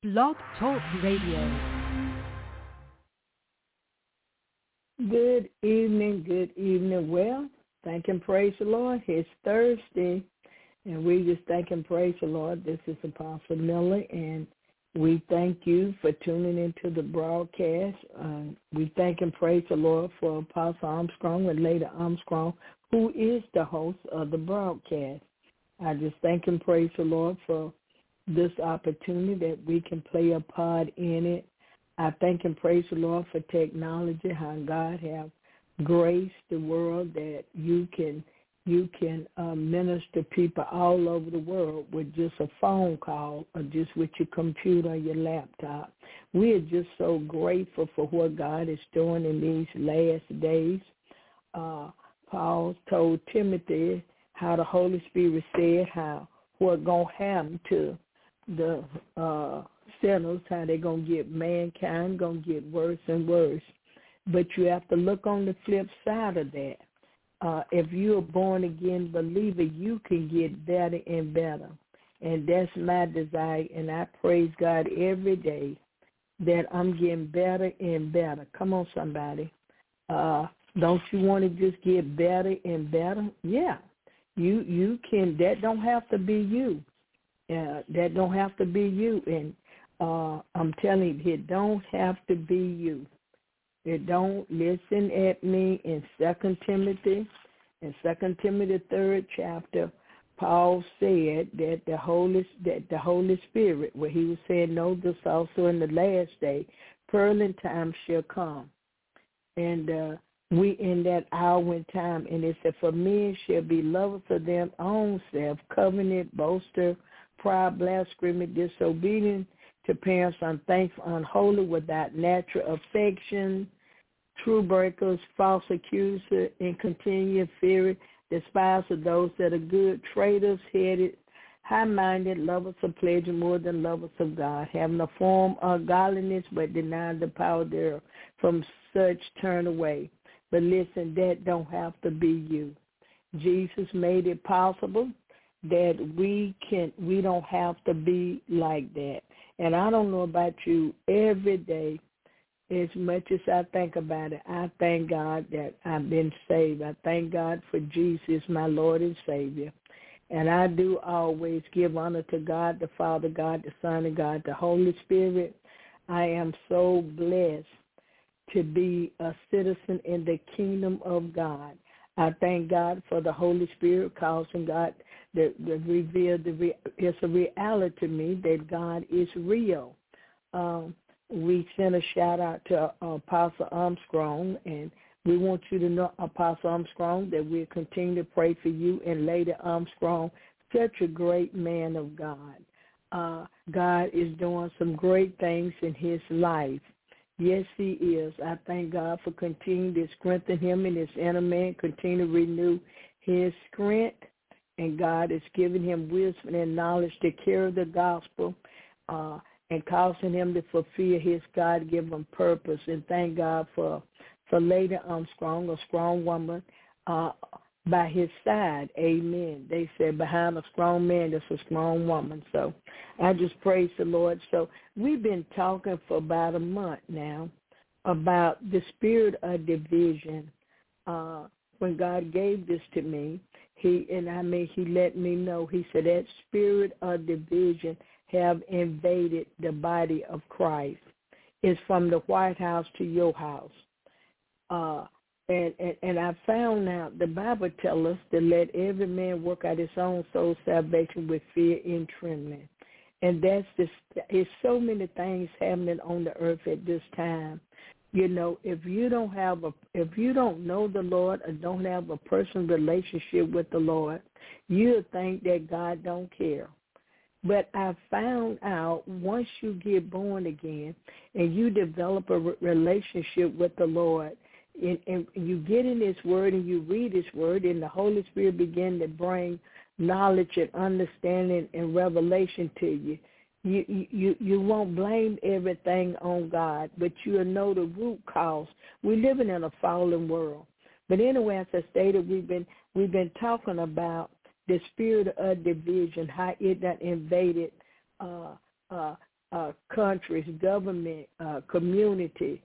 Blog Talk Radio. Good evening, good evening. Well, thank and praise the Lord. It's Thursday, and we just thank and praise the Lord. This is Apostle Miller, and we thank you for tuning into the broadcast. We thank and praise the Lord for Apostle Armstrong and Lady Armstrong, who is the host of the broadcast. I just thank and praise the Lord for this opportunity that we can play a part in it. I thank and praise the Lord for technology, how God have graced the world that you can minister people all over the world with just a phone call or just with your computer or your laptop. We are just so grateful for what God is doing in these last days. Paul told Timothy how the Holy Spirit said how what going to happen to the sinners, how they're going to get mankind, going to get worse and worse. But you have to look on the flip side of that. If you're a born-again believer, you can get better and better. And that's my desire, and I praise God every day that I'm getting better and better. Come on, somebody. Don't you want to just get better and better? Yeah, you can. That don't have to be you. That don't have to be you. And I'm telling you, it don't have to be you. It don't. Listen at me in 2 Timothy. In 2 Timothy 3rd chapter, Paul said that the Holy Spirit, where he was saying, know this also in the last day, pearly time shall come. And we in that hour and time, and it said, for men shall be lovers of their own self, covenant, boaster, proud, blasphemous, disobedient to parents, unthankful, unholy, without natural affection, true breakers, false accusers, incontinent, fury, despisers of those that are good, traitors, headed, high-minded, lovers of pleasure more than lovers of God, having a form of godliness but denying the power thereof. From such turn away. But listen, that don't have to be you. Jesus made it possible that we don't have to be like that. And I don't know about you, every day, as much as I think about it, I thank God that I've been saved. I thank God for Jesus, my Lord and Savior. And I do always give honor to God, the Father, God, the Son, and God, the Holy Spirit. I am so blessed to be a citizen in the kingdom of God. I thank God for the Holy Spirit causing God to reveal it's a reality to me that God is real. We sent a shout out to Apostle Armstrong, and we want you to know, Apostle Armstrong, that we'll continue to pray for you and Lady Armstrong, such a great man of God. God is doing some great things in his life. Yes, he is. I thank God for continuing to strengthen him in his inner man, continue to renew his strength, and God is giving him wisdom and knowledge to carry the gospel and causing him to fulfill his God-given purpose. And thank God for Lady Armstrong, a strong woman, by his side. Amen. They said behind a strong man, there's a strong woman. So I just praise the Lord. So we've been talking for about a month now about the spirit of division. When God gave this to me, he let me know. He said that spirit of division have invaded the body of Christ. It's from the White House to your house. And I found out the Bible tells us to let every man work out his own soul salvation with fear and trembling. And it's so many things happening on the earth at this time. You know, if you don't know the Lord or don't have a personal relationship with the Lord, you'll think that God don't care. But I found out once you get born again and you develop a relationship with the Lord, and you get in his word and you read his word, and the Holy Spirit begin to bring knowledge and understanding and revelation to you. You won't blame everything on God, but you'll know the root cause. We're living in a fallen world. But anyway, as I stated, we've been talking about the spirit of division, how it that invaded countries, government, community,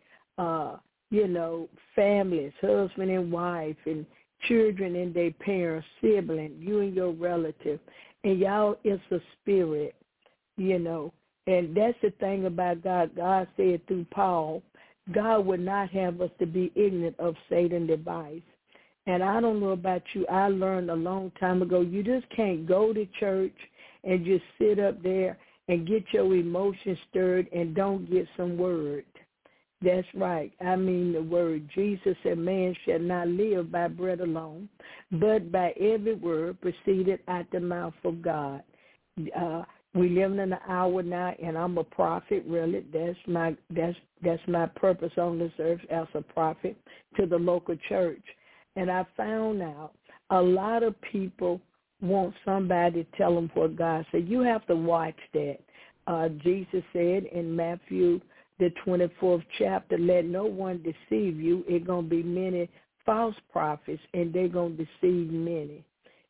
families, husband and wife, and children and their parents, siblings, you and your relative. And y'all, it's a spirit, And that's the thing about God. God said through Paul, God would not have us to be ignorant of Satan's device. And I don't know about you. I learned a long time ago, you just can't go to church and just sit up there and get your emotions stirred and don't get some word. That's right. I mean the word. Jesus said, man shall not live by bread alone, but by every word proceeded out the mouth of God. We live in an hour now, and I'm a prophet, really. That's my purpose on this earth, as a prophet to the local church. And I found out a lot of people want somebody to tell them what God said. You have to watch that. Jesus said in Matthew, the 24th chapter, let no one deceive you. It's going to be many false prophets, and they're going to deceive many.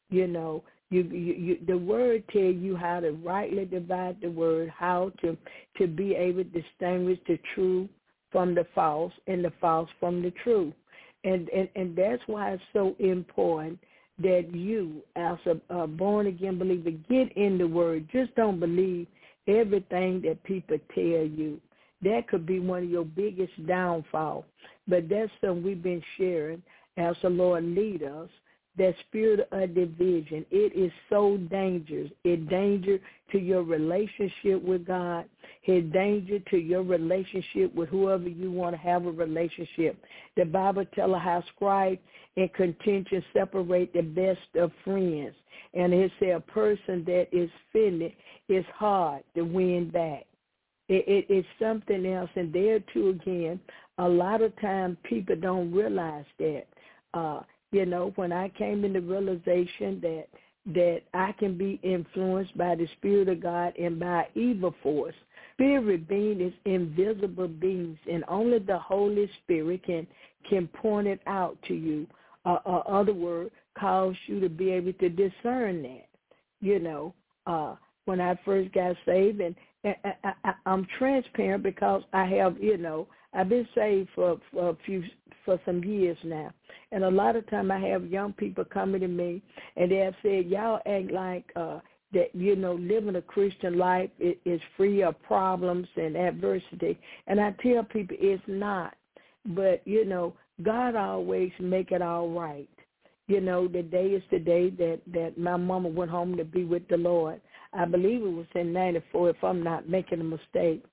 The word tells you how to rightly divide the word, how to be able to distinguish the true from the false and the false from the true. And that's why it's so important that you, as a born-again believer, get in the word. Just don't believe everything that people tell you. That could be one of your biggest downfalls. But that's something we've been sharing as the Lord lead us. That spirit of division, it is so dangerous. It's danger to your relationship with God. It's danger to your relationship with whoever you want to have a relationship. The Bible tells us how strife and contention separate the best of friends. And it says a person that is offended is hard to win back. It's something else. And there, too, again, a lot of times people don't realize that. When I came into realization that I can be influenced by the Spirit of God and by evil force. Spirit being is invisible beings, and only the Holy Spirit can point it out to you. Other words, cause you to be able to discern that. When I first got saved, and I'm transparent because I have, I've been saved for some years now. And a lot of time I have young people coming to me, and they have said, y'all act like that, living a Christian life is free of problems and adversity. And I tell people it's not. But, God always make it all right. The day is the day that my mama went home to be with the Lord. I believe it was in 94, if I'm not making a mistake.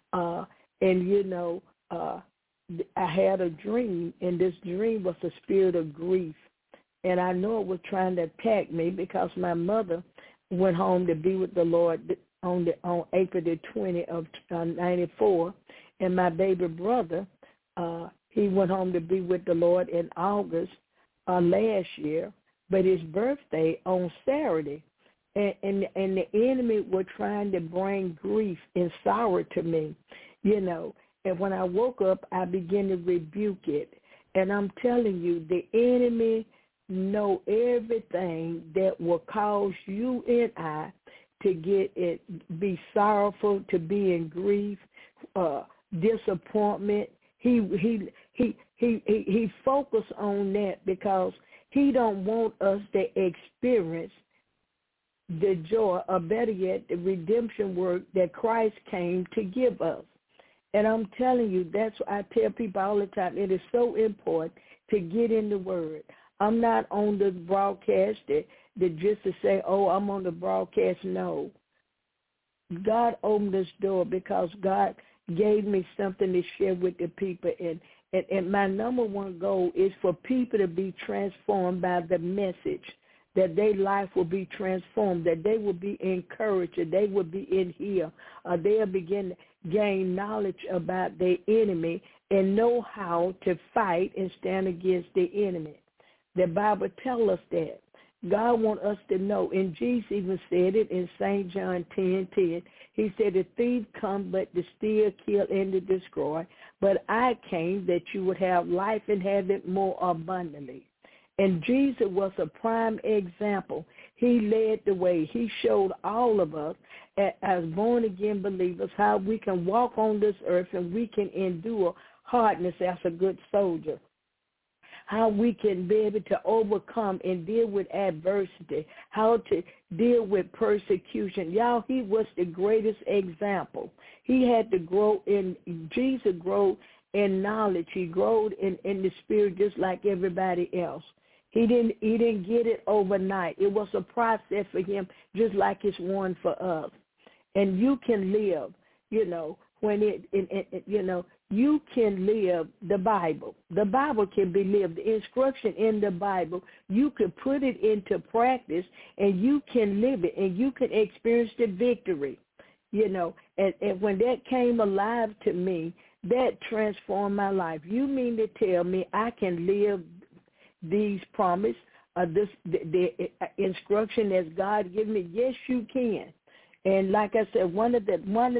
I had a dream, and this dream was a spirit of grief. And I know it was trying to attack me because my mother went home to be with the Lord on April the 20th of 94, and my baby brother, he went home to be with the Lord in August last year, but his birthday on Saturday. And the enemy were trying to bring grief and sorrow to me, And when I woke up, I began to rebuke it. And I'm telling you, the enemy know everything that will cause you and I to be sorrowful, to be in grief, disappointment. He focused on that because he don't want us to experience the joy, or better yet, the redemption work that Christ came to give us. And I'm telling you, that's what I tell people all the time. It is so important to get in the Word. I'm not on the broadcast that just to say, oh, I'm on the broadcast. No. God opened this door because God gave me something to share with the people. And my number one goal is for people to be transformed by the message, that their life will be transformed, that they will be encouraged, that they will be in here, they'll begin to gain knowledge about their enemy and know how to fight and stand against the enemy. The Bible tells us that. God wants us to know, and Jesus even said it in St. John 10:10. He said, the thief come but to steal, kill, and to destroy, but I came that you would have life and have it more abundantly. And Jesus was a prime example. He led the way. He showed all of us as born-again believers, how we can walk on this earth and we can endure hardness as a good soldier, how we can be able to overcome and deal with adversity, how to deal with persecution. Y'all, he was the greatest example. He had to grow in, Jesus grew in knowledge. He grew in the spirit just like everybody else. He didn't get it overnight. It was a process for him just like it's one for us. And you can live, when you can live the Bible. The Bible can be lived. The instruction in the Bible, you can put it into practice and you can live it and you can experience the victory, And when that came alive to me, that transformed my life. You mean to tell me I can live these promises, the instruction as God given me? Yes, you can. And like I said, one of the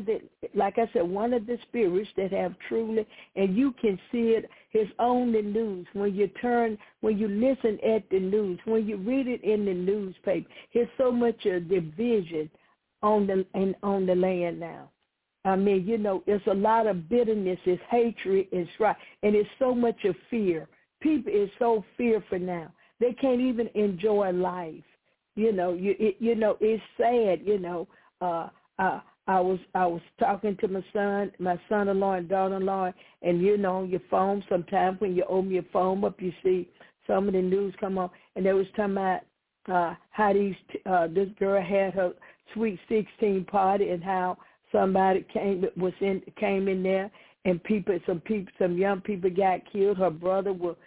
spirits that have truly, and you can see it, is on the news. When you listen at the news, when you read it in the newspaper, there's so much division on the land now. I mean, it's a lot of bitterness, it's hatred, it's right, and it's so much of fear. People is so fearful now; they can't even enjoy life. It's sad. I was talking to my son-in-law and daughter-in-law, and on your phone, sometimes when you open your phone up, you see some of the news come on, and they was talking about how this girl had her Sweet 16 party and how somebody came in there, and some young people got killed. Her brother was,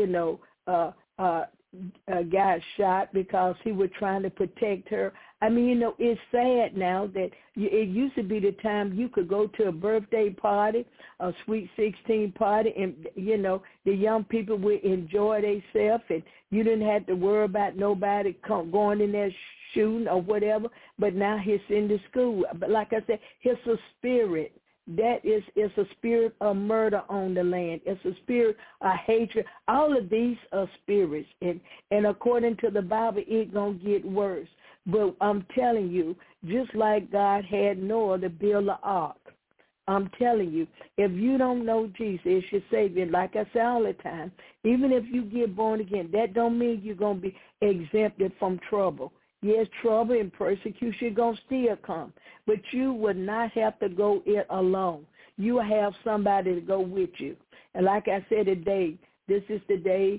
got shot because he was trying to protect her. I mean, it's sad now that it used to be the time you could go to a birthday party, a Sweet 16 party, and, the young people would enjoy themselves, and you didn't have to worry about nobody going in there shooting or whatever. But now it's in the school. But like I said, it's a spirit. It's a spirit of murder on the land. It's a spirit of hatred. All of these are spirits. And according to the Bible, it's going to get worse. But I'm telling you, just like God had Noah to build an ark, I'm telling you, if you don't know Jesus as your Savior, like I say all the time, even if you get born again, that don't mean you're going to be exempted from trouble. Yes, trouble and persecution going to still come, but you would not have to go it alone. You have somebody to go with you. And like I said today, this is the day,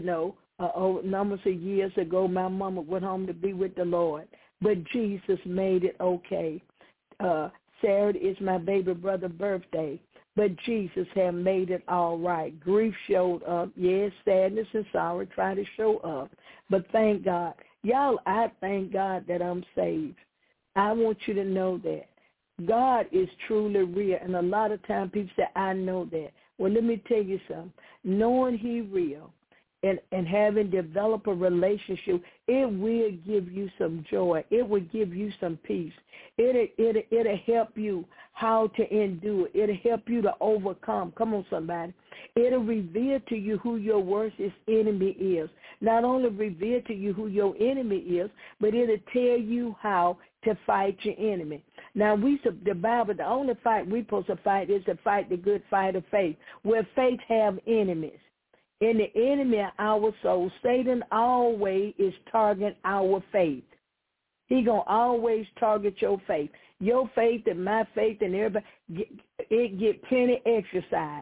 numbers of years ago, my mama went home to be with the Lord, but Jesus made it okay. Saturday is my baby brother's birthday, but Jesus had made it all right. Grief showed up. Yes, sadness and sorrow tried to show up, but thank God. Y'all, I thank God that I'm saved. I want you to know that. God is truly real, and a lot of times people say, I know that. Well, let me tell you something. Knowing he real and having developed a relationship, it will give you some joy. It will give you some peace. It'll help you how to endure. It'll help you to overcome. Come on, somebody. It'll reveal to you who your worst enemy is. Not only reveal to you who your enemy is, but it'll tell you how to fight your enemy. Now, the Bible, the only fight we're supposed to fight is to fight the good fight of faith, where faith have enemies. And the enemy of our soul, Satan always is targeting our faith. He going to always target your faith. Your faith and my faith and everybody, it get plenty exercise.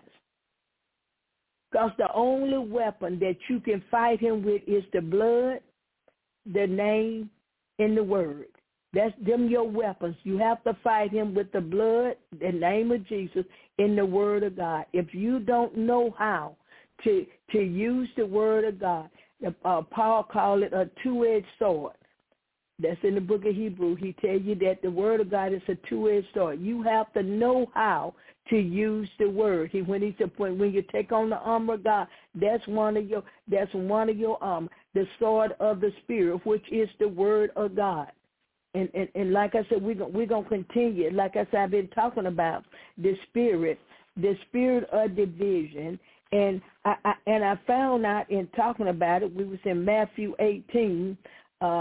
Because the only weapon that you can fight him with is the blood, the name, and the word. That's them your weapons. You have to fight him with the blood, the name of Jesus, and the word of God. If you don't know how to use the word of God, Paul called it a two-edged sword. That's in the book of Hebrews. He tells you that the word of God is a two-edged sword. You have to know how to use the word. When he said, when you take on the armor of God, that's one of your armor, the sword of the Spirit, which is the word of God. And like I said, we're gonna continue. Like I said, I've been talking about the spirit of division. And I found out in talking about it, we was in Matthew 18,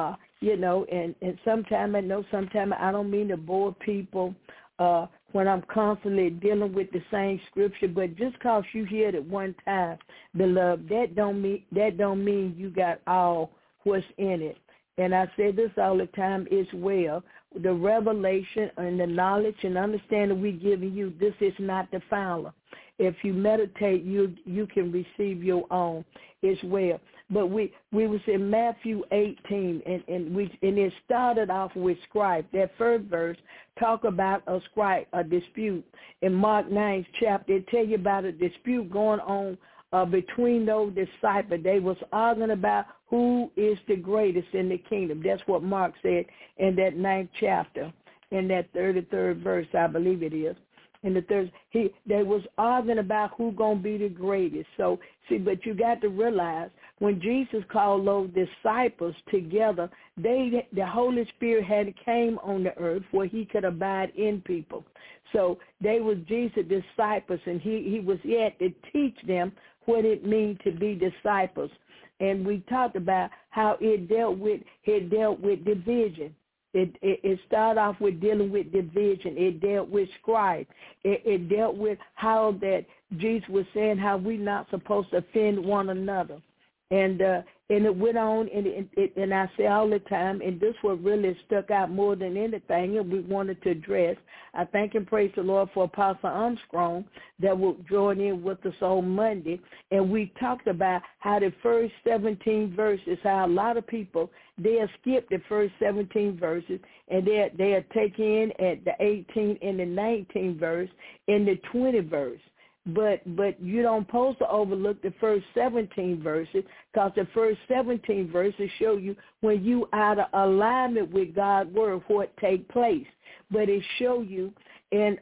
and sometimes I know sometimes I don't mean to bore people when I'm constantly dealing with the same scripture, but just because you hear it one time, beloved, that don't mean you got all what's in it. And I say this all the time as well. The revelation and the knowledge and understanding we're giving you, this is not the fouler. If you meditate, you can receive your own as well. But we was in Matthew 18, and it started off with scribe. That first verse talk about a scribe, a dispute. In Mark 9 chapter, it tell you about a dispute going on between those disciples. They was arguing about who is the greatest in the kingdom. That's what Mark said in that 9th chapter, in that 33rd verse, I believe it is. In the third, they was arguing about who gonna be the greatest. So see, but you got to realize when Jesus called those disciples together, the Holy Spirit had came on the earth where he could abide in people. So they was Jesus' disciples, and he was yet to teach them what it means to be disciples. And we talked about how it dealt with division. It started off with dealing with division. It dealt with scribe. It dealt with how that Jesus was saying how we're not supposed to offend one another. And it went on, and I say all the time, and this what really stuck out more than anything, and we wanted to address. I thank and praise the Lord for Apostle Armstrong that will join in with us on Monday, and we talked about how the first 17 verses, how a lot of people, they'll skip the first 17 verses, and they'll take in at the 18 and the 19 verse and the 20 verse. But you don't supposed to overlook the first 17 verses, because the first 17 verses show you when you out of alignment with God's word, what take place. But it show you in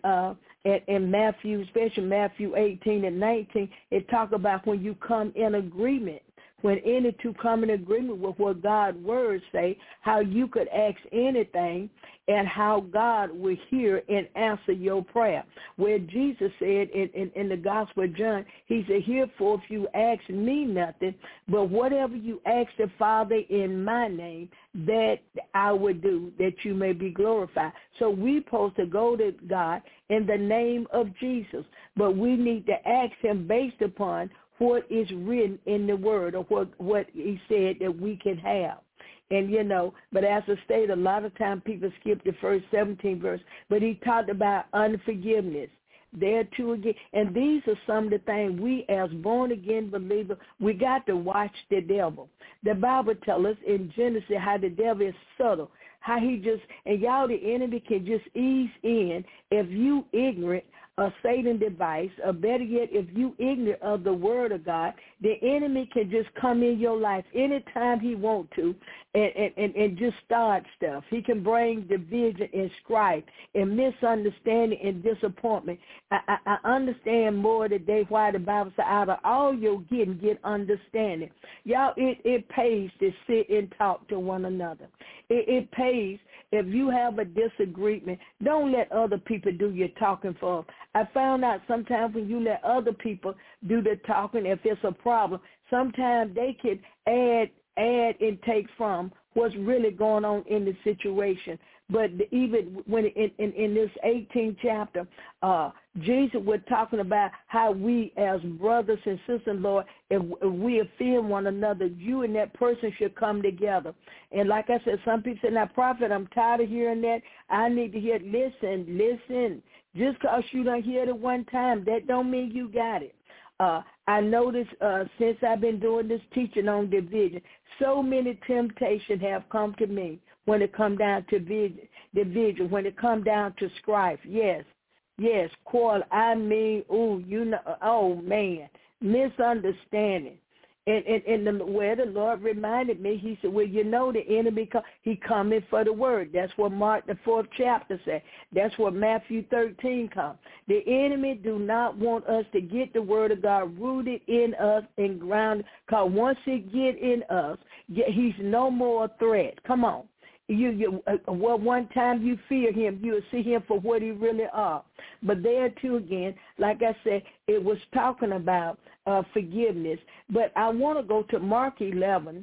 Matthew, especially Matthew 18 and 19, it talk about when you come in agreement. When any two come in agreement with what God's words say, how you could ask anything and how God will hear and answer your prayer. Where Jesus said in the Gospel of John, he said, "Herefore, if you ask me nothing, but whatever you ask the Father in my name, that I will do, that you may be glorified." So we're supposed to go to God in the name of Jesus, but we need to ask him based upon what is written in the word, or what he said that we can have. And, but as I stated, a lot of times people skip the first 17 verse, but he talked about unforgiveness. There too again. And these are some of the things we as born-again believers, we got to watch the devil. The Bible tells us in Genesis how the devil is subtle, how he just, and y'all, the enemy can just ease in if you ignorant a Satan device, or better yet, if you ignorant of the word of God, the enemy can just come in your life anytime he want to and just start stuff. He can bring division and strife and misunderstanding and disappointment. I understand more today why the Bible says out of all your getting, get understanding. Y'all, it pays to sit and talk to one another. It pays. If you have a disagreement, don't let other people do your talking for them. I found out sometimes when you let other people do the talking, if it's a problem, sometimes they can add and take from what's really going on in the situation. But even when in this 18th chapter, Jesus was talking about how we as brothers and sisters, Lord, if we offend one another, you and that person should come together. And like I said, some people say, "Now, prophet, I'm tired of hearing that. I need to hear it." Listen. Just because you don't hear it at one time, that don't mean you got it. I noticed since I've been doing this teaching on division, so many temptations have come to me when it come down to division, when it come down to strife. Yes, quarrel. I mean, misunderstanding. And where the Lord reminded me, he said, well, the enemy, he coming for the word. That's what Mark, the 4th chapter said. That's what Matthew 13 comes. The enemy do not want us to get the word of God rooted in us and grounded, because once it get in us, he's no more a threat. Come on. One time you fear him, you'll see him for what he really are. But there too again, like I said, it was talking about forgiveness. But I want to go to Mark 11,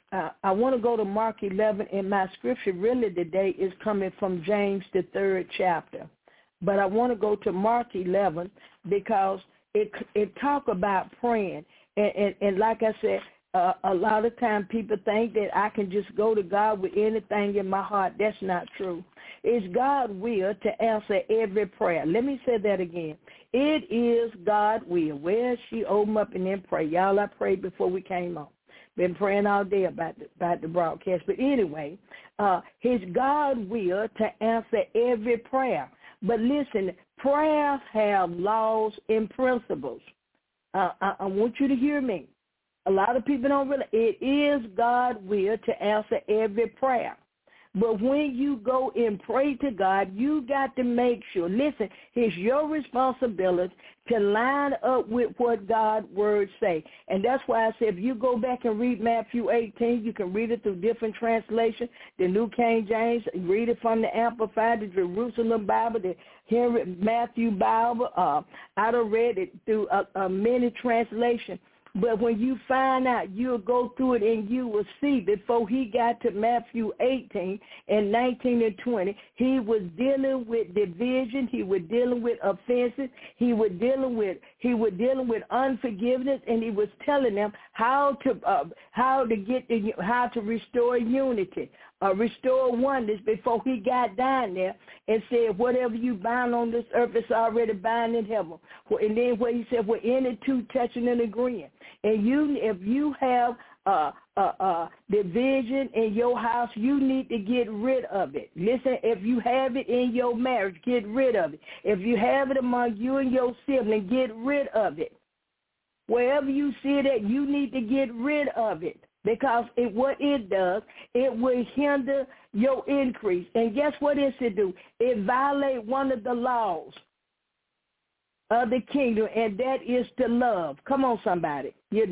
I want to go to Mark 11, and my scripture really today is coming from James, the 3rd chapter. But I want to go to Mark 11 because it talk about praying. And like I said, a lot of time people think that I can just go to God with anything in my heart. That's not true. It's God's will to answer every prayer. Let me say that again. It is God's will. Well, she opened up and then pray. Y'all, I prayed before we came on. Been praying all day about the broadcast. But anyway, it's God's will to answer every prayer. But listen, prayers have laws and principles. I want you to hear me. A lot of people don't realize it is God's will to answer every prayer. But when you go and pray to God, you got to make sure, listen, it's your responsibility to line up with what God's word say. And that's why I said if you go back and read Matthew 18, you can read it through different translations, the New King James, read it from the Amplified, the Jerusalem Bible, the Henry Matthew Bible. I done read it through many translations. But when you find out, you'll go through it and you will see before he got to Matthew 18 and 19 and 20, he was dealing with division. He was dealing with offenses. He was dealing with unforgiveness, and he was telling them how to restore unity, restore oneness before he got down there and said, whatever you bind on this earth is already bound in heaven. And then where he said, well, any two touching and agreeing. And if you have division in your house, you need to get rid of it. Listen, if you have it in your marriage, get rid of it. If you have it among you and your sibling, get rid of it. Wherever you see it at, you need to get rid of it. Because what it does, it will hinder your increase. And guess what it should do? It violates one of the laws of the kingdom, and that is to love. Come on, somebody.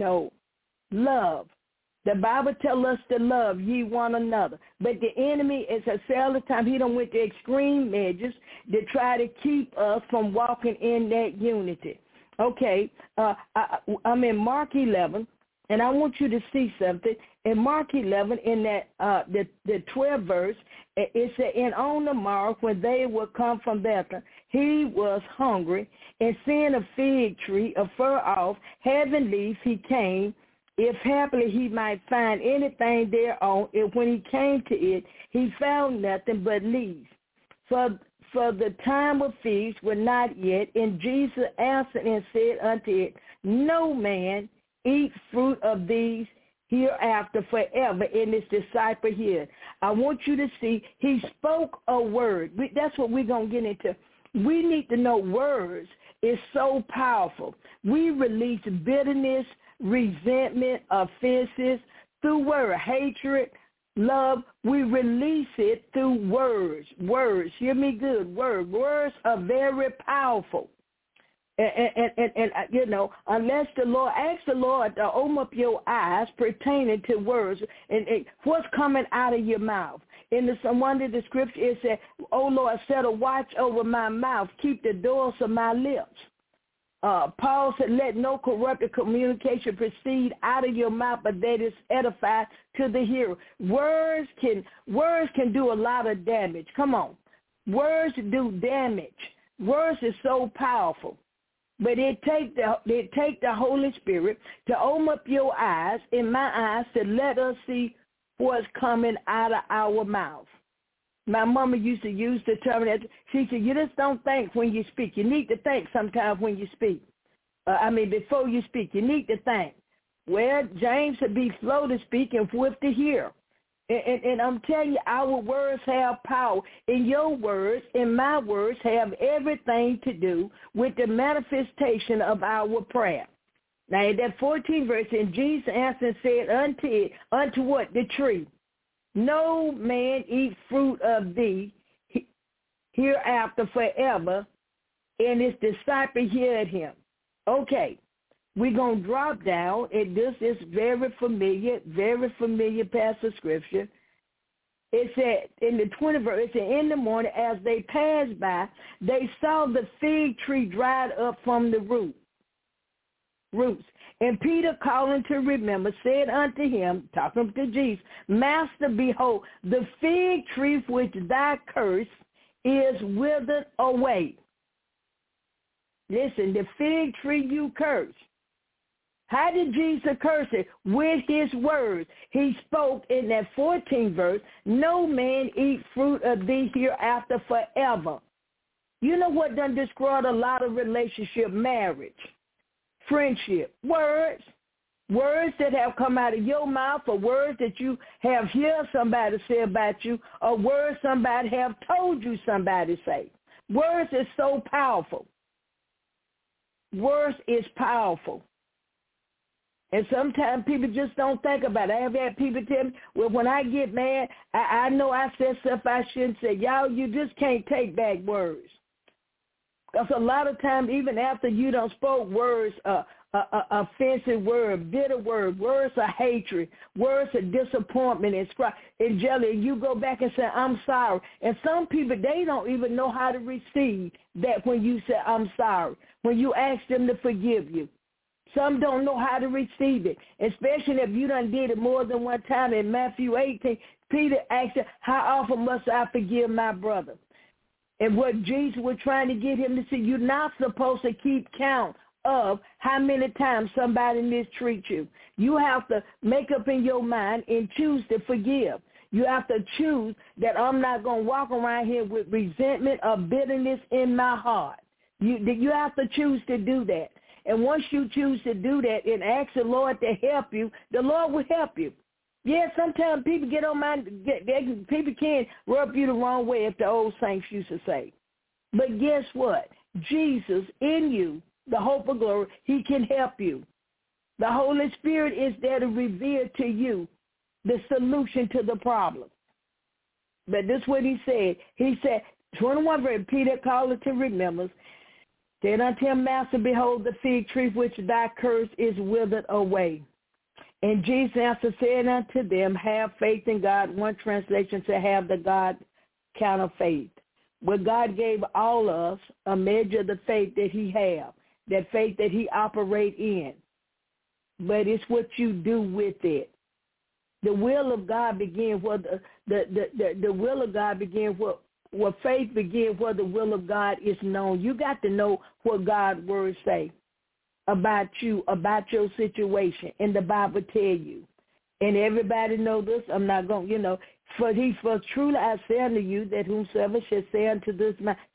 Love. The Bible tells us to love ye one another. But the enemy is all the time. He done went to extreme measures to try to keep us from walking in that unity. Okay, I'm in Mark 11. And I want you to see something. In Mark 11, in that the 12th verse, it said, and on the morrow, when they would come from Bethlehem, he was hungry, and seeing a fig tree afar off, having leaves, he came, if happily he might find anything thereon. And when he came to it, he found nothing but leaves. For the time of feast was not yet, and Jesus answered and said unto it, no man eat fruit of these hereafter forever. And his disciple here. I want you to see, he spoke a word. That's what we're going to get into. We need to know words is so powerful. We release bitterness, resentment, offenses through word, hatred, love. We release it through words. Words, hear me good, words are very powerful. And unless the Lord, ask the Lord to open up your eyes pertaining to words and what's coming out of your mouth. In one of the scripture, it said, oh, Lord, set a watch over my mouth, keep the doors of my lips. Paul said, let no corrupted communication proceed out of your mouth, but that is edified to the hearer. Words can do a lot of damage. Come on. Words do damage. Words is so powerful. But it take the Holy Spirit to open up your eyes, in my eyes, to let us see what's coming out of our mouth. My mama used to use the term that she said, you just don't think when you speak. You need to think sometimes when you speak. Before you speak, you need to think. Well, James would be slow to speak and swift to hear. And I'm telling you, our words have power. And your words and my words have everything to do with the manifestation of our prayer. Now, in that 14th verse, and Jesus answered and said unto what? The tree. No man eat fruit of thee hereafter forever. And his disciple heard him. Okay. We're going to drop down, and this is very familiar passage of Scripture. It said in the 20th verse, it said, in the morning as they passed by, they saw the fig tree dried up from the root. roots. And Peter, calling to remember, said unto him, talking to Jesus, Master, behold, the fig tree which thou cursed is withered away. Listen, the fig tree you cursed. How did Jesus curse it? With his words. He spoke in that 14th verse, no man eat fruit of thee hereafter forever. You know what done destroyed a lot of relationship, marriage, friendship, words that have come out of your mouth, or words that you have heard somebody say about you, or words somebody have told you somebody say. Words is so powerful. Words is powerful. And sometimes people just don't think about it. I have had people tell me, well, when I get mad, I know I said stuff I shouldn't say. Y'all, you just can't take back words. Because a lot of times, even after you done spoke words, offensive word, bitter word, words of hatred, words of disappointment and jealousy, you go back and say, I'm sorry. And some people, they don't even know how to receive that when you say, I'm sorry, when you ask them to forgive you. Some don't know how to receive it, especially if you done did it more than one time. In Matthew 18, Peter asked him, how often must I forgive my brother? And what Jesus was trying to get him to see, you're not supposed to keep count of how many times somebody mistreats you. You have to make up in your mind and choose to forgive. You have to choose that I'm not going to walk around here with resentment or bitterness in my heart. You have to choose to do that. And once you choose to do that and ask the Lord to help you, the Lord will help you. Yeah, sometimes people get on people can rub you the wrong way, if the old saints used to say. But guess what? Jesus in you, the hope of glory, he can help you. The Holy Spirit is there to reveal to you the solution to the problem. But this is what he said. He said, 21 verse, Peter called it to remembrance. Said unto him, Master, behold, the fig tree which thou cursed is withered away. And Jesus answered, said unto them, have faith in God. One translation said, have the God kind of faith. Well, God gave all of us a measure of the faith that he have, that faith that he operate in. But it's what you do with it. The will of God begins where the will of God begins where faith begins, where the will of God is known. You got to know what God's words say about you, about your situation, and the Bible tell you. And everybody know this. I'm not going, for truly I say unto you that whomsoever shall say unto this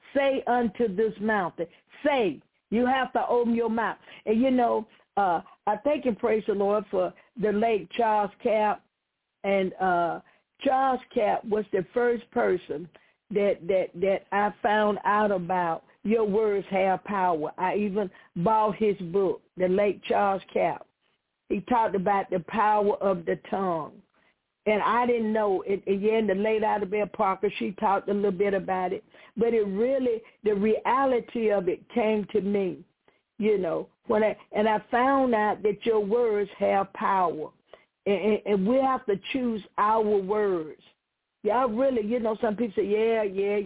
mountain, say. You have to open your mouth. And I thank and praise the Lord for the late Charles Capp. And Charles Capp was the first person that I found out about. Your words have power. I even bought his book, the late Charles Capp. He talked about the power of the tongue. And I didn't know it. Again, the late Idabelle Parker, she talked a little bit about it. But it really, the reality of it came to me, when I found out that your words have power. And we have to choose our words. Y'all really, some people say, yeah.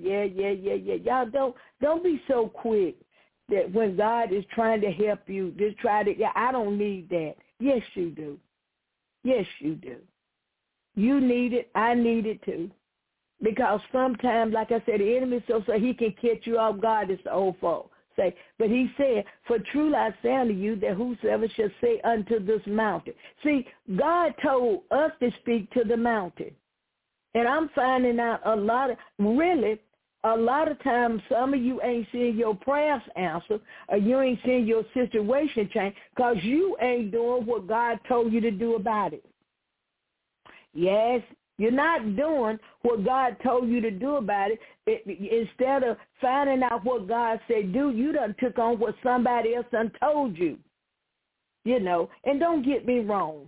Y'all don't be so quick that when God is trying to help you, just try to, I don't need that. Yes, you do. Yes, you do. You need it. I need it too. Because sometimes, like I said, the enemy so he can catch you off guard, it's the old folk. But he said, for truly I say unto you that whosoever shall say unto this mountain. See, God told us to speak to the mountain. And I'm finding out a lot of times some of you ain't seeing your prayers answered, or you ain't seeing your situation change because you ain't doing what God told you to do about it. Yes, you're not doing what God told you to do about it. Instead of finding out what God said do, you done took on what somebody else done told you. And don't get me wrong,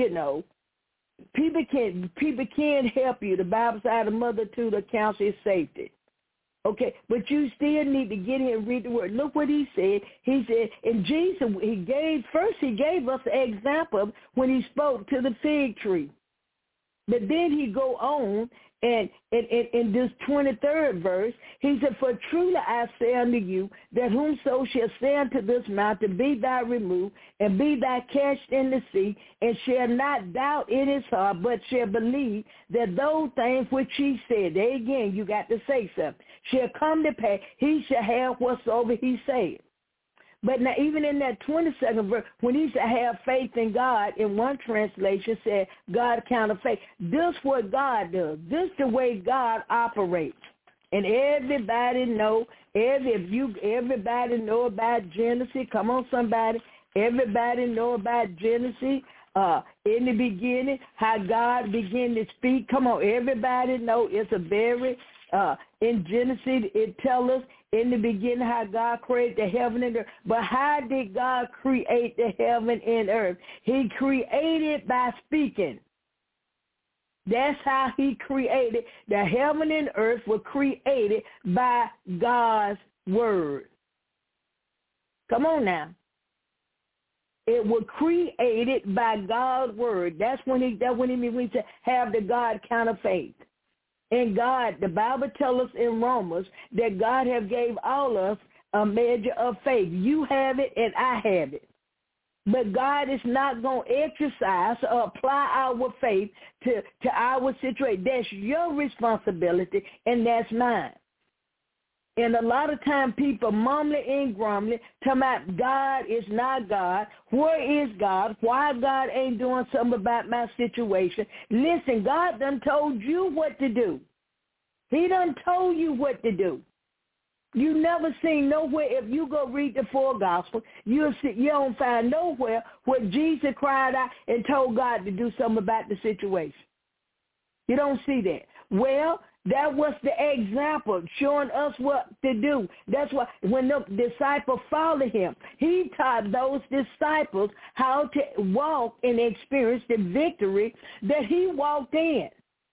people can help you. The Bible says the mother to the counsel is safety. Okay, but you still need to get in and read the word. Look what he said. He said, and Jesus, he gave us an example when he spoke to the fig tree. But then he go on And in this 23rd verse, he said, for truly I say unto you, that whomso shall say unto this mountain, be thou removed, and be thou cast in the sea, and shall not doubt in his heart, but shall believe that those things which he said, there again, you got to say something, shall come to pass, he shall have whatsoever he said. But now, even in that 22nd verse, when he said have faith in God, in one translation said God counted faith. This what God does. This the way God operates. And everybody know, everybody know about Genesis. Come on, somebody. Everybody know about Genesis. In the beginning, how God began to speak. Come on, everybody know it's a very, in Genesis, it tells us in the beginning how God created the heaven and earth. But how did God create the heaven and earth? He created by speaking. That's how he created. The heaven and earth were created by God's word. Come on now. It was created by God's word. That's when he means when he said have the God kind of faith. And God, the Bible tells us in Romans that God have gave all of us a measure of faith. You have it and I have it. But God is not going to exercise or apply our faith to our situation. That's your responsibility and that's mine. And a lot of time people mumbling and grumbling, talking about God is not God. Where is God? Why God ain't doing something about my situation? Listen, God done told you what to do. He done told you what to do. You never seen nowhere, if you go read the four Gospels, you don't find nowhere where Jesus cried out and told God to do something about the situation. You don't see that. Well, that was the example, showing us what to do. That's why when the disciples followed him, he taught those disciples how to walk and experience the victory that he walked in.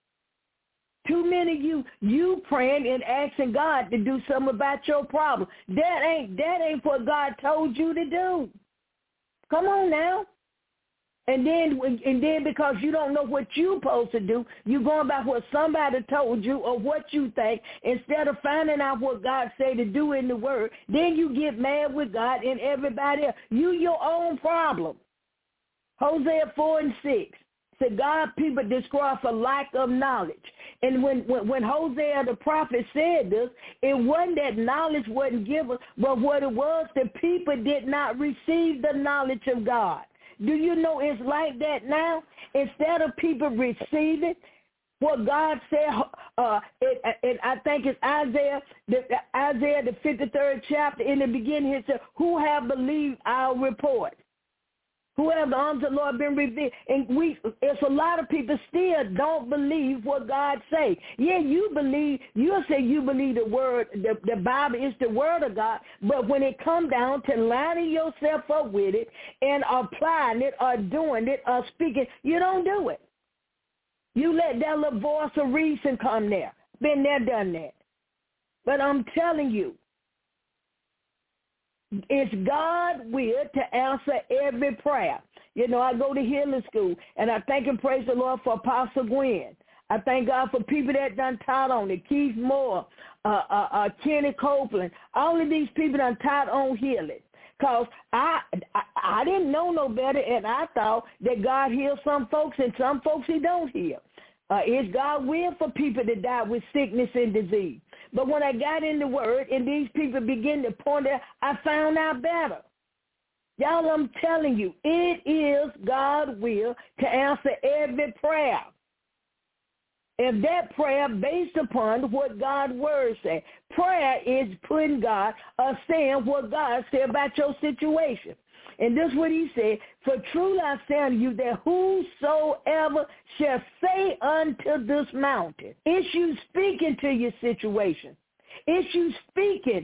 Too many of you praying and asking God to do something about your problem. That ain't what God told you to do. Come on now. And then because you don't know what you're supposed to do, you're going by what somebody told you or what you think, instead of finding out what God said to do in the Word, then you get mad with God and everybody else. You your own problem. Hosea 4:6 said, God, people describe for lack of knowledge. And when Hosea the prophet said this, it wasn't that knowledge wasn't given, but what it was, the people did not receive the knowledge of God. Do you know it's like that now? Instead of people receiving what God said, and I think it's Isaiah the 53rd chapter, in the beginning, it said, who have believed our report? Who have the arms of the Lord been revealed? And it's a lot of people still don't believe what God say. Yeah, you'll say you believe the word, the Bible is the word of God, but when it comes down to lining yourself up with it and applying it or doing it or speaking, you don't do it. You let that little voice of reason come there. Been there, done that. But I'm telling you, it's God's will to answer every prayer. You know, I go to healing school, and I thank and praise the Lord for Apostle Gwen. I thank God for people that done taught on it, Keith Moore, Kenny Copeland. All of these people done taught on healing. Because I didn't know no better, and I thought that God heals some folks, and some folks he don't heal. It's God's will for people to die with sickness and disease. But when I got in the Word and these people begin to point out, I found out better. Y'all, I'm telling you, it is God's will to answer every prayer. If that prayer based upon what God's Word says, prayer is putting God or saying what God said about your situation. And this is what he said, for truly I say unto you that whosoever shall say unto this mountain, is you speaking to your situation? Is you speaking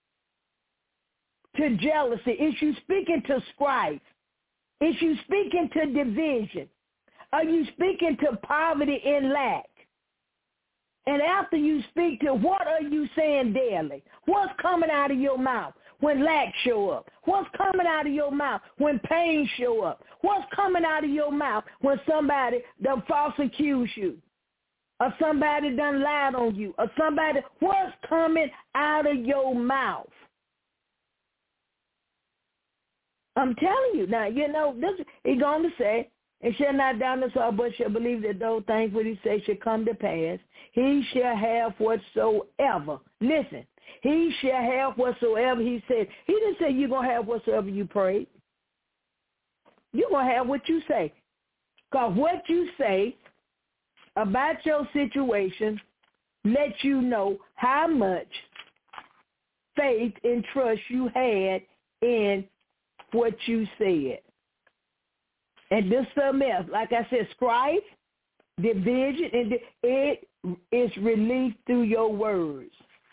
to jealousy? Is you speaking to strife? Is you speaking to division? Are you speaking to poverty and lack? And after you speak to, what are you saying daily? What's coming out of your mouth when lack show up? What's coming out of your mouth when pain show up? What's coming out of your mouth when somebody false accuse you? or somebody done lied on you, or somebody, what's coming out of your mouth? I'm telling you. Now, this he's going to say, and shall not doubt in his heart, but shall believe that those things what he say shall come to pass. He shall have whatsoever. Listen, he shall have whatsoever he said. He didn't say you're going to have whatsoever you pray. You're going to have what you say. Because what you say about your situation lets you know how much faith and trust you had in what you said. And this something else. Like I said, strife, division, and it is released through your words.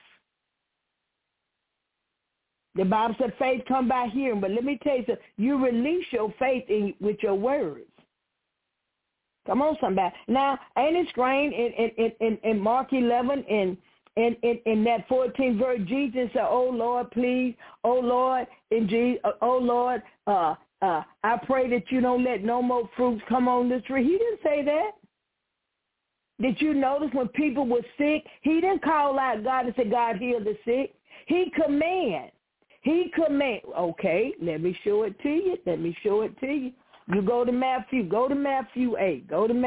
The Bible said faith come by hearing, but let me tell you something. You release your faith with your words. Come on, somebody. Now, ain't it strange in Mark 11 and in that 14th verse, Jesus said, "Oh Lord, please, oh Lord, in Jesus, oh Lord, I pray that you don't let no more fruits come on the tree." He didn't say that. Did you notice when people were sick, he didn't call out God and say, "God, heal the sick." He command. Okay, let me show it to you. You go to Matthew 8.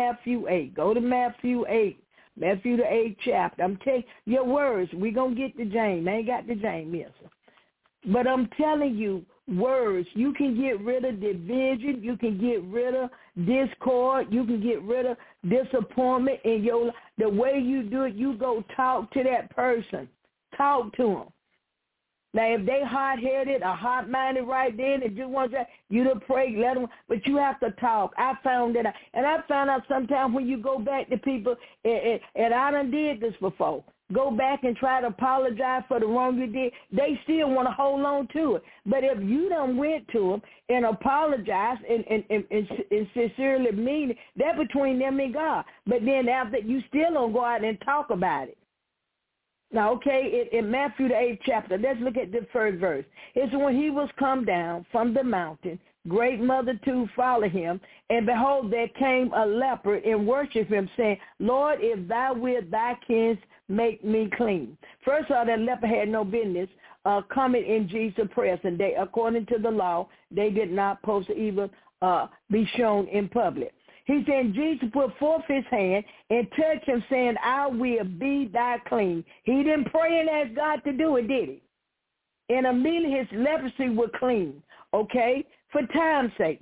Matthew the 8th chapter. I'm telling you, your words, we going to get to James. I ain't got to James, mister. But I'm telling you, words, you can get rid of division. You can get rid of discord. You can get rid of disappointment in your life. The way you do it, you go talk to that person. Talk to them. Now, if they hot-headed or hot-minded right then and just want you to pray, let them, but you have to talk. I found that, and I found out sometimes when you go back to people, and I done did this before, go back and try to apologize for the wrong you did, they still want to hold on to it. But if you done went to them and apologized and sincerely mean it, that's between them and God. But then after, you still don't go out and talk about it. Now, okay, in Matthew the 8th chapter, let's look at the first verse. It's when he was come down from the mountain, great multitude followed him, and behold, there came a leper and worshipped him, saying, "Lord, if thou wilt, thou canst make me clean." First of all, that leper had no business coming in Jesus' presence. They, according to the law, they did not supposed to even be shown in public. He said, Jesus put forth his hand and touched him, saying, "I will be thy clean." He didn't pray and ask God to do it, did he? And immediately his leprosy was clean, okay? For time's sake.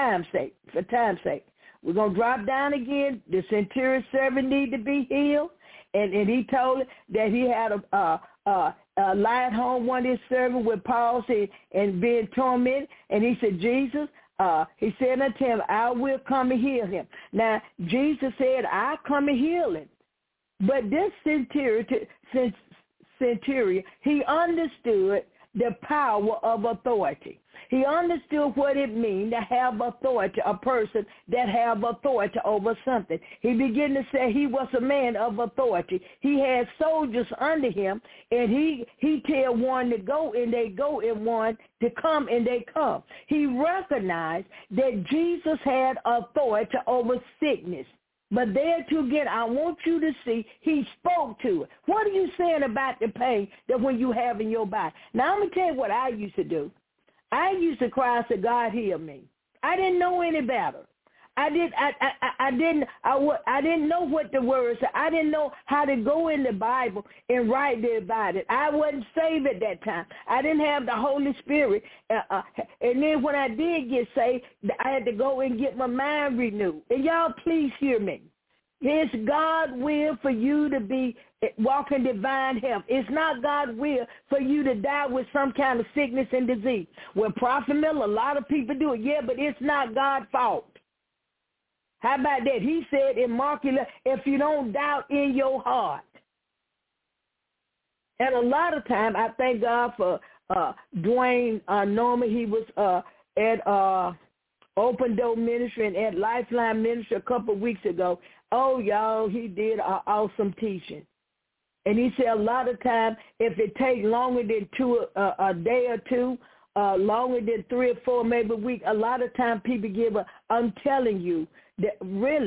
We're going to drop down again. The centurion servant need to be healed. And he told him that he had lie at home, one of his servants with palsy and being tormented. And he said, Jesus, he said unto him, "I will come and heal him." Now, Jesus said, "I come and heal him." But this centurion, he understood the power of authority. He understood what it means to have authority, a person that have authority over something. He began to say he was a man of authority. He had soldiers under him, and he tell one to go, and they go, and one to come, and they come. He recognized that Jesus had authority over sickness. But there too again, I want you to see he spoke to it. What are you saying about the pain that when you have in your body? Now, I'm going to tell you what I used to do. I used to cry and say, "God, heal me." I didn't know any better. I didn't know what the words said. I didn't know how to go in the Bible and write about it. I wasn't saved at that time. I didn't have the Holy Spirit. And then when I did get saved, I had to go and get my mind renewed. And y'all, please hear me. It's God's will for you to be walking divine health. It's not God's will for you to die with some kind of sickness and disease. Well, Prophet Miller, a lot of people do it. Yeah, but it's not God's fault. How about that? He said in Mark 11, if you don't doubt in your heart. And a lot of time, I thank God for Dwayne Norman. He was at Open Door Ministry and at Lifeline Ministry a couple of weeks ago. Oh, y'all, he did an awesome teaching. And he said a lot of times, if it takes longer than a day or two, longer than 3 or 4, maybe a week, a lot of time people give up. I'm telling you that really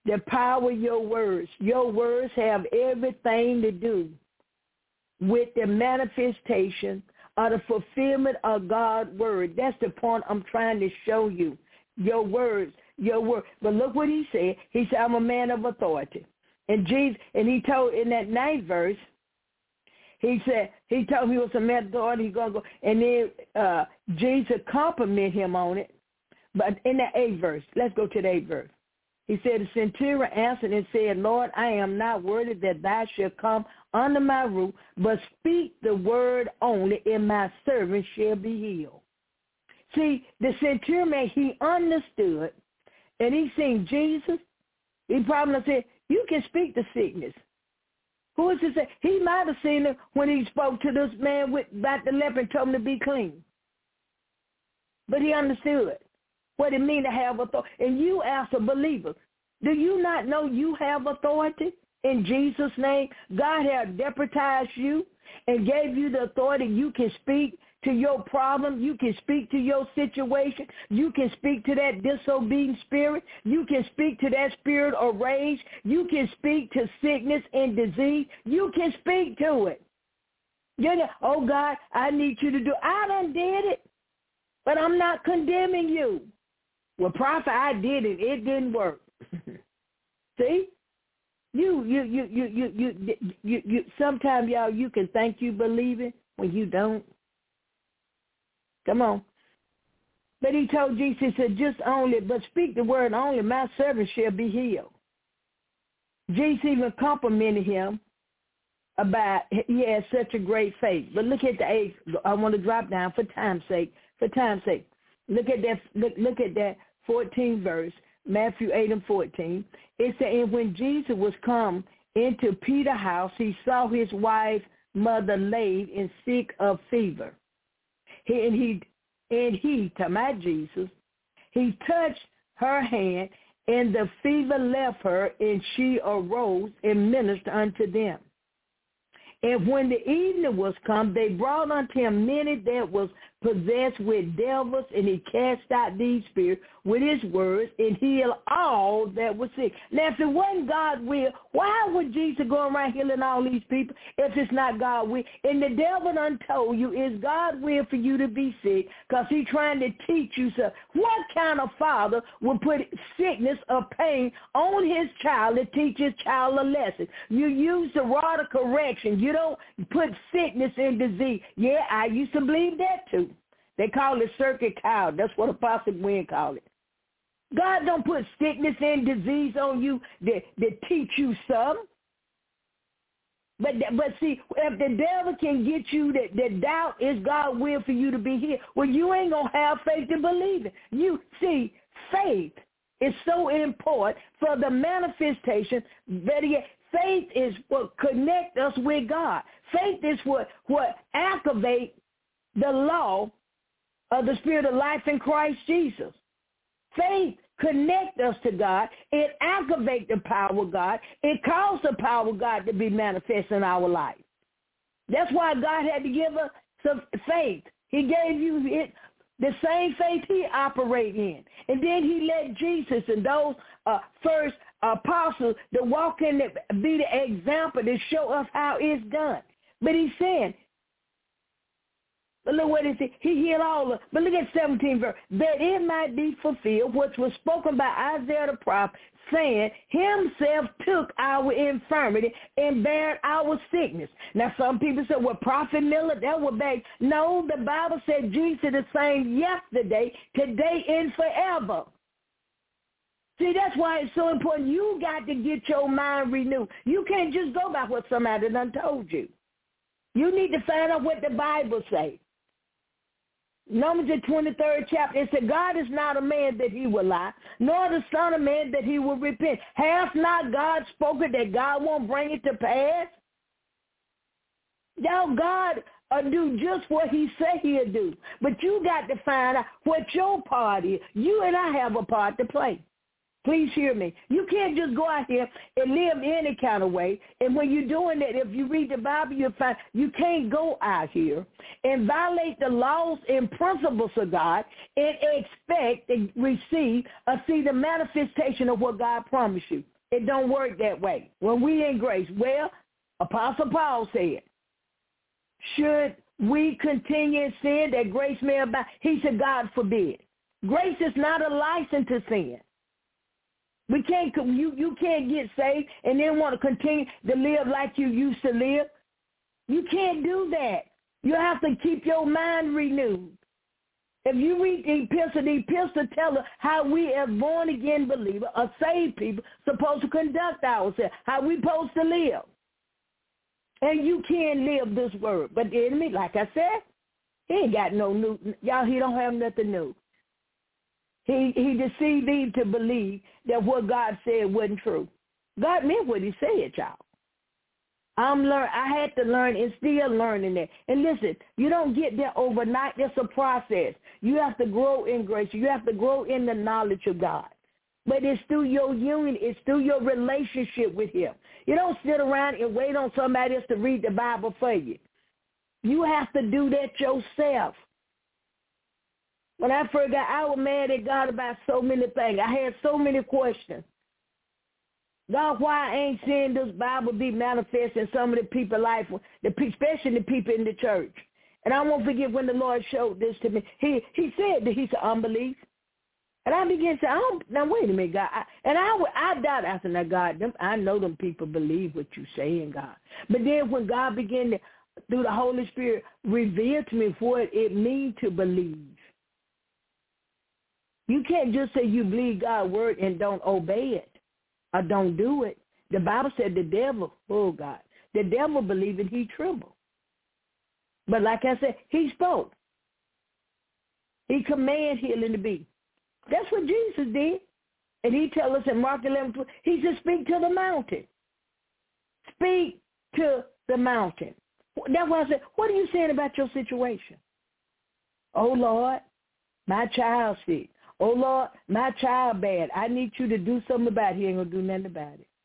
The power of your words. Your words have everything to do with the manifestation or the fulfillment of God's word. That's the point I'm trying to show you. Your words, your word. But look what he said. He said, I'm a man of authority. And Jesus, and he told in that 9th verse, he said, he told him he was a man of authority. He's going to go. And then Jesus complimented him on it. But in the 8th verse, let's go to the 8th verse. He said, the centurion answered and said, Lord, I am not worthy that thou shalt come under my roof, but speak the word only, and my servant shall be healed. See, the centurion, he understood, and he seen Jesus. He probably said, you can speak the sickness. Who is to say? He might have seen it when he spoke to this man about the leper and told him to be clean. But he understood what it means to have authority. And you as a believer, do you not know you have authority in Jesus' name? God has deputized you and gave you the authority. You can speak to your problem. You can speak to your situation. You can speak to that disobedient spirit. You can speak to that spirit of rage. You can speak to sickness and disease. You can speak to it. Oh, God, I need you to do. I done did it, but I'm not condemning you. Well, prophet, I did it. It didn't work. See? You. Sometimes, y'all, you can think you believe it when you don't. Come on. But he told Jesus, he said, just only, but speak the word only, my servant shall be healed. Jesus even complimented him about he had such a great faith. But look at the 8th. I want to drop down for time's sake. Look at that 14th verse, Matthew 8:14. It said, and when Jesus was come into Peter's house, he saw his wife's mother laid and sick of fever. He to my Jesus, he touched her hand, and the fever left her, and she arose and ministered unto them. And when the evening was come, they brought unto him many that was possessed with devils, and he cast out these spirits with his words and healed all that were sick. Now, if it wasn't God's will, why would Jesus go around healing all these people if it's not God's will? And the devil done told you it's God's will for you to be sick because he's trying to teach you something. What kind of father would put sickness or pain on his child to teach his child a lesson? You use the rod of correction. You don't put sickness and disease. Yeah, I used to believe that too. They call it circuit cow. That's what Apostle Gwen called it. God don't put sickness and disease on you that teach you something. But see, if the devil can get you that doubt is God's will for you to be here, well, you ain't going to have faith to believe it. You see, faith is so important for the manifestation. Better yet, faith is what connects us with God. Faith is what activates the law of the Spirit of life in Christ Jesus. Faith connects us to God. It activates the power of God. It causes the power of God to be manifest in our life. That's why God had to give us some faith. He gave you the same faith he operated in. And then he let Jesus and those first apostles to walk in and be the example to show us how it's done. But he said, but look what it says. He healed all of. But look at 17 verse. That it might be fulfilled, which was spoken by Isaiah the prophet, saying, himself took our infirmity and bare our sickness. Now, some people say, well, Prophet Miller, that was bad. No, the Bible said Jesus the same yesterday, today, and forever. See, that's why it's so important. You got to get your mind renewed. You can't just go by what somebody done told you. You need to find out what the Bible says. Numbers the 23rd chapter, it said, God is not a man that he will lie, nor the son of man that he will repent. Hath not God spoken that God won't bring it to pass? Now God will do just what he said he'll do. But you got to find out what your part is. You and I have a part to play. Please hear me. You can't just go out here and live any kind of way. And when you're doing that, if you read the Bible, you'll find you can't go out here and violate the laws and principles of God and expect to receive or see the manifestation of what God promised you. It don't work that way. When we in grace, well, Apostle Paul said, should we continue in sin that grace may abound? He said, God forbid. Grace is not a license to sin. We can't, you can't get saved and then want to continue to live like you used to live. You can't do that. You have to keep your mind renewed. If you read the epistle tell us how we as born-again believers or saved people supposed to conduct ourselves, how we supposed to live. And you can't live this word. But the enemy, like I said, he ain't got no new. Y'all, he don't have nothing new. He deceived Eve to believe that what God said wasn't true. God meant what he said, y'all. I had to learn and still learning that. And listen, you don't get there overnight. It's a process. You have to grow in grace. You have to grow in the knowledge of God. But it's through your union. It's through your relationship with him. You don't sit around and wait on somebody else to read the Bible for you. You have to do that yourself. When I first got, I was mad at God about so many things. I had so many questions. God, why ain't seeing this Bible be manifest in some of the people's life, especially the people in the church? And I won't forget when the Lord showed this to me. He said that he said unbelief. And I began to say, now wait a minute, God. I doubt. I said, now God, I know them people believe what you saying, God. But then when God began to, through the Holy Spirit, reveal to me what it means to believe. You can't just say you believe God's word and don't obey it or don't do it. The Bible said the devil, oh God, the devil believed it, he trembled. But like I said, he spoke. He commanded healing to be. That's what Jesus did. And he tells us in Mark 11, he said, speak to the mountain. Speak to the mountain. That's why I said, what are you saying about your situation? Oh, Lord, my child's sick. Oh, Lord, my child bad. I need you to do something about it. He ain't going to do nothing about it.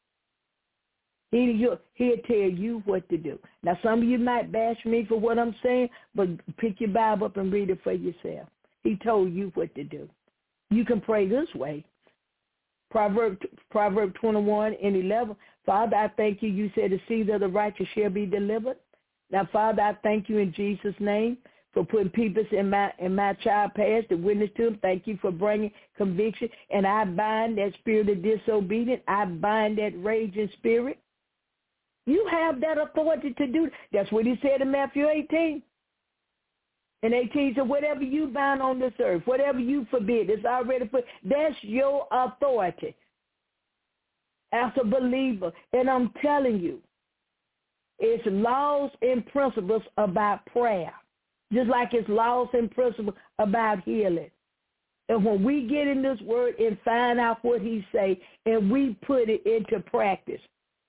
He'll tell you what to do. Now, some of you might bash me for what I'm saying, but pick your Bible up and read it for yourself. He told you what to do. You can pray this way. Proverbs 21:11. Father, I thank you. You said the seed of the righteous shall be delivered. Now, Father, I thank you in Jesus' name for putting people in my child past to witness to them. Thank you for bringing conviction. And I bind that spirit of disobedience. I bind that raging spirit. You have that authority to do. That's what he said in Matthew 18. And 18 said, whatever you bind on this earth, whatever you forbid, it's already put. That's your authority as a believer. And I'm telling you, it's laws and principles about prayer, just like it's laws and principles about healing. And when we get in this word and find out what he say, and we put it into practice,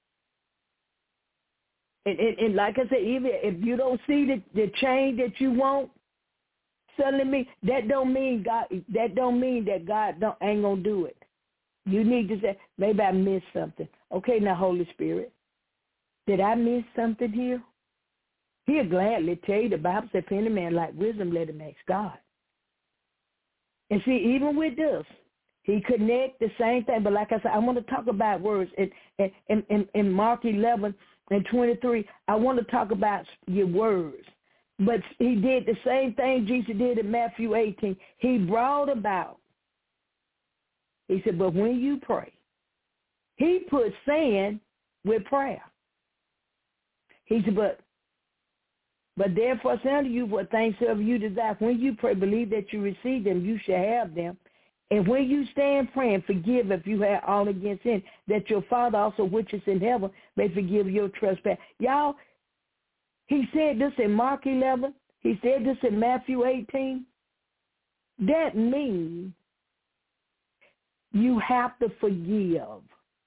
and like I said, even if you don't see the change that you want, suddenly that don't mean that God ain't gonna do it. You need to say, maybe I missed something. Okay, now Holy Spirit, did I miss something here? He'll gladly tell you. The Bible says, if any man lack wisdom, let him ask God. And see, even with this, he connect the same thing. But like I said, I want to talk about words. In Mark 11:23, I want to talk about your words. But he did the same thing Jesus did in Matthew 18. He brought about, he said, but when you pray, he put saying with prayer. He said, but therefore I say unto you, what things soever you desire, when you pray, believe that you receive them, you shall have them. And when you stand praying, forgive if you have all against sin, that your Father also which is in heaven may forgive your trespass. Y'all, he said this in Mark 11. He said this in Matthew 18. That means you have to forgive.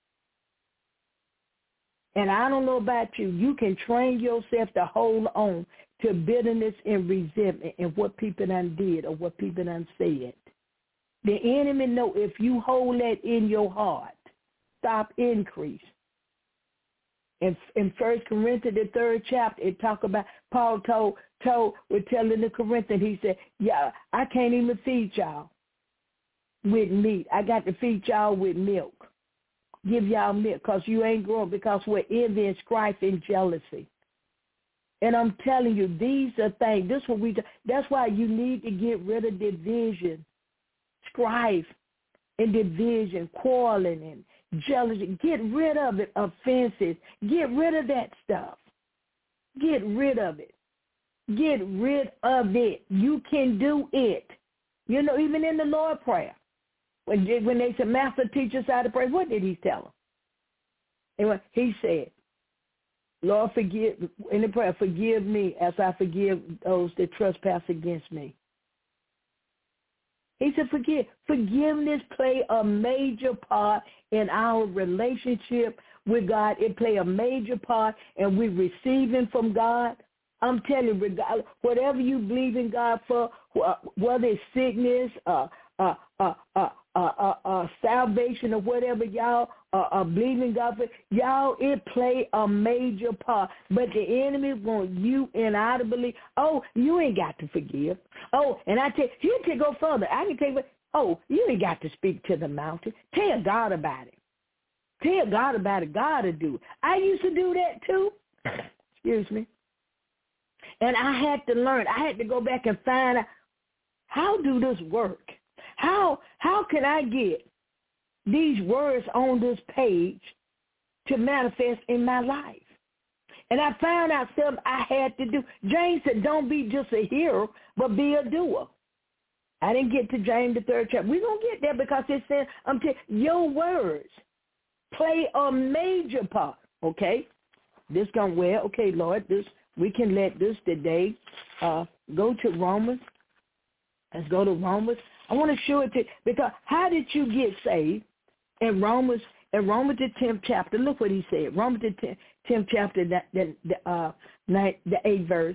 And I don't know about you. You can train yourself to hold on to bitterness and resentment and what people done did or what people done said. The enemy know if you hold that in your heart, stop increase. In 1 Corinthians, the 3rd chapter, it talk about Paul was telling the Corinthians, he said, yeah, I can't even feed y'all with meat. I got to feed y'all with milk. give y'all milk because you ain't growing, because we're envy and strife and jealousy. And I'm telling you, these are things. This is what we do. That's why you need to get rid of division, strife, and division, quarreling and jealousy. Get rid of it, offenses. Get rid of that stuff. Get rid of it. Get rid of it. You can do it. You know, even in the Lord's Prayer, when they said, Master, teach us how to pray, what did he tell them? He said, Lord, forgive, in the prayer, forgive me as I forgive those that trespass against me. He said, forgiveness play a major part in our relationship with God. It play a major part, and we receiving from God. I'm telling you, whatever you believe in God for, whether it's sickness, salvation, or whatever y'all are believing God for, y'all, it play a major part. But the enemy wants you and I to believe, oh, you ain't got to forgive. Oh, and I tell you, he can go further. I can tell you, oh, you ain't got to speak to the mountain. Tell God about it. Tell God about it. God will do it. I used to do that too. Excuse me. And I had to learn. I had to go back and find out, how do this work? How can I get these words on this page to manifest in my life? And I found out something I had to do. James said, don't be just a hearer, but be a doer. I didn't get to James the 3rd chapter. We're going to get there because it says, your words play a major part. Okay? This going well. Okay, Lord, we can let this today go to Romans. Let's go to Romans. I want to show it to you, because how did you get saved? In Romans the 10th chapter, look what he said. Romans the 10th chapter, the 8th verse.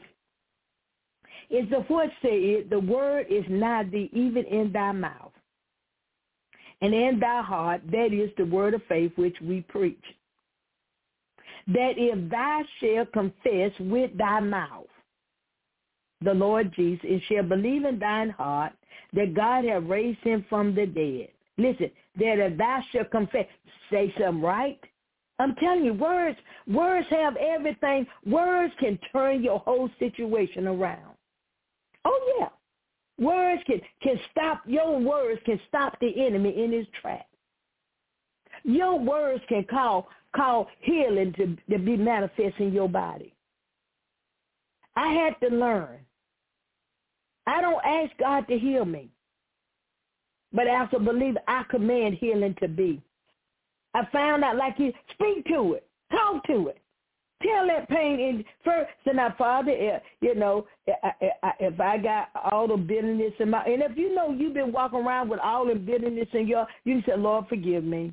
It's the fourth say, the word is nigh thee, even in thy mouth, and in thy heart, that is the word of faith which we preach. That if thou shalt confess with thy mouth the Lord Jesus, and shall believe in thine heart that God hath raised him from the dead. Listen, that if thou shalt confess, say something right. I'm telling you, words have everything. Words can turn your whole situation around. Oh, yeah. Words can stop, your words can stop the enemy in his track. Your words can call healing to be manifest in your body. I had to learn. I don't ask God to heal me, but as a believer, I command healing to be. I found out, like you, speak to it, talk to it, tell that pain in first. So now, Father, if I got all the bitterness in my, and if you know you've been walking around with all the bitterness in you can say, Lord, forgive me.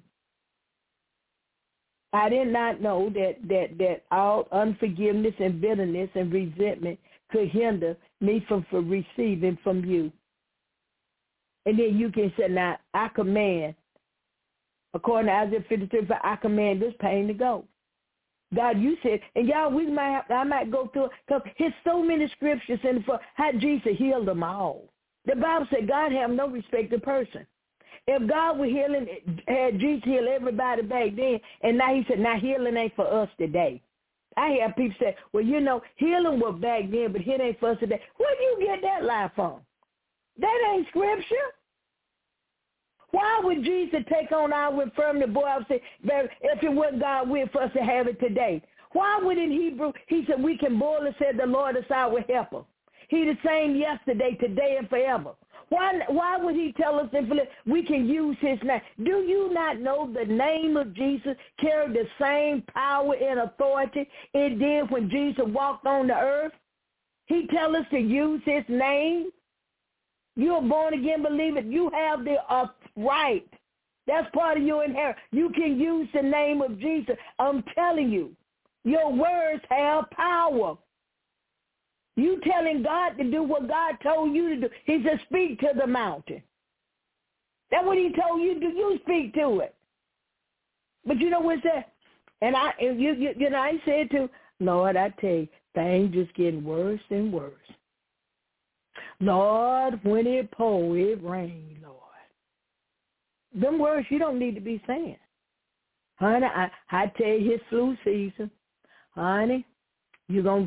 I did not know that all unforgiveness and bitterness and resentment could hinder me from receiving from you. And then you can say, now, I command, according to Isaiah 53, I command this pain to go. God, you said, and y'all, I might go through it, because there's so many scriptures in for how Jesus healed them all. The Bible said God have no respect of person. If God were healing, had Jesus heal everybody back then, and now he said, now healing ain't for us today. I hear people say, well, healing was back then, but it ain't for us today. Where do you get that lie from? That ain't scripture. Why would Jesus take on our infirmity? Boy, I would say, if it wasn't God will for us to have it today. Why would in Hebrew, he said, we can boldly say the Lord is our helper. He the same yesterday, today, and forever. Why would he tell us if we can use his name? Do you not know the name of Jesus carried the same power and authority it did when Jesus walked on the earth? He tell us to use his name. You're a born-again believer. You have the right. That's part of your inheritance. You can use the name of Jesus. I'm telling you, your words have power. You telling God to do what God told you to do. He said, speak to the mountain. That's what he told you to do. You speak to it. But you know what's that? And I said to Lord, I tell you, things just getting worse and worse. Lord, when it pour, it rain, Lord. Them words you don't need to be saying. Honey, I tell you, it's flu season. Honey, you're gonna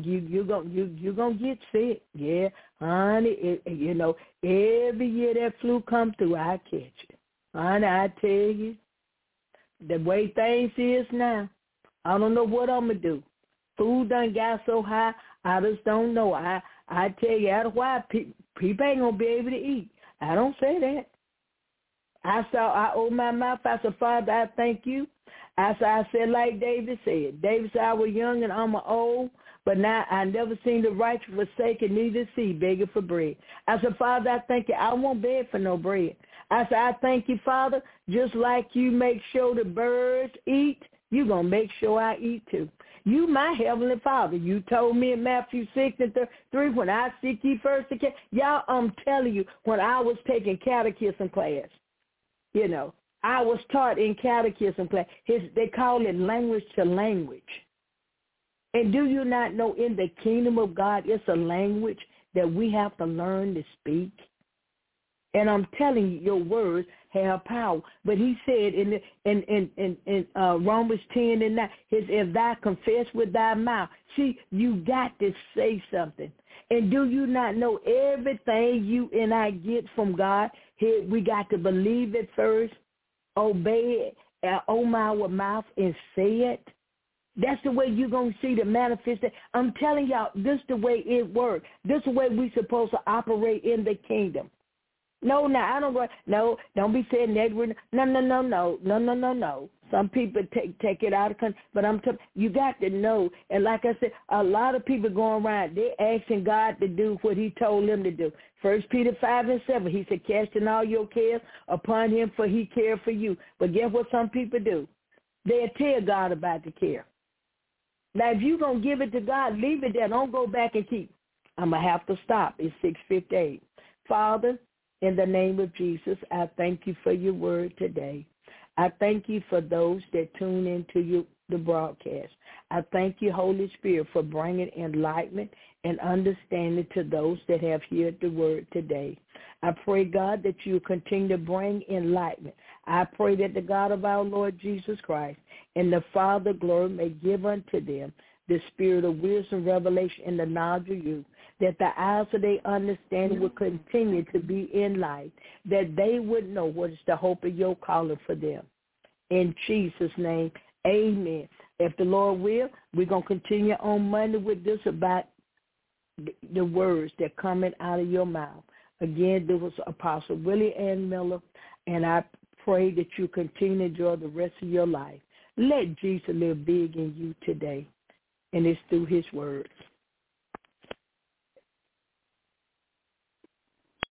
get sick. Yeah, honey, every year that flu comes through, I catch it. Honey, I tell you, the way things is now, I don't know what I'm going to do. Food done got so high, I just don't know. I tell you, that's why people ain't going to be able to eat. I don't say that. I opened my mouth. I said, Father, I thank you. I said like David said. David said, I was young and I'm old, but now I never seen the righteous forsaken, neither seed begging for bread. I said, Father, I thank you. I won't beg for no bread. I said, I thank you, Father, just like you make sure the birds eat, you're going to make sure I eat too. You, my heavenly Father, you told me in Matthew 6:3, when I seek ye first the kingdom. Y'all, I'm telling you, when I was taking catechism class, I was taught in catechism class, they call it language to language. And do you not know in the kingdom of God, it's a language that we have to learn to speak? And I'm telling you, your words have power. But he said in Romans 10:9, if thou confess with thy mouth. See, you got to say something. And do you not know everything you and I get from God, we got to believe it first, obey it, open our mouth and say it? That's the way you're going to see the manifestation. I'm telling y'all, this is the way it works. This is the way we're supposed to operate in the kingdom. No, I don't go. No, don't be saying negative. No. Some people take it out of control. But I'm telling you, got to know. And like I said, a lot of people going around, they're asking God to do what he told them to do. 1 Peter 5:7, he said, casting all your cares upon him, for he cared for you. But guess what some people do? They'll tell God about the care. Now, if you're going to give it to God, leave it there. Don't go back and keep. I'm going to have to stop. It's 6:58. Father, in the name of Jesus, I thank you for your word today. I thank you for those that tune into the broadcast. I thank you, Holy Spirit, for bringing enlightenment and understanding to those that have heard the word today. I pray, God, that you continue to bring enlightenment. I pray that the God of our Lord Jesus Christ and the Father, glory, may give unto them the spirit of wisdom, revelation, and the knowledge of you, that the eyes of their understanding will continue to be in light, that they would know what is the hope of your calling for them. In Jesus' name, amen. If the Lord will, we're going to continue on Monday with this about the words that are coming out of your mouth. Again, there was Apostle Willie Ann Miller, and I pray that you continue to enjoy the rest of your life. Let Jesus live big in you today, and it's through his words.